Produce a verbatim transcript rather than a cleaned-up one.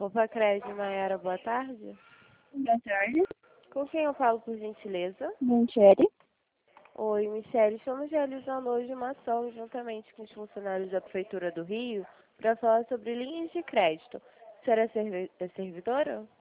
Opa, Crédito Maiara, boa tarde. Boa tarde. Com quem eu falo, por gentileza? Michele. Oi, Michele. Estamos realizando hoje uma ação juntamente com os funcionários da Prefeitura do Rio para falar sobre linhas de crédito. Será servi é servidora?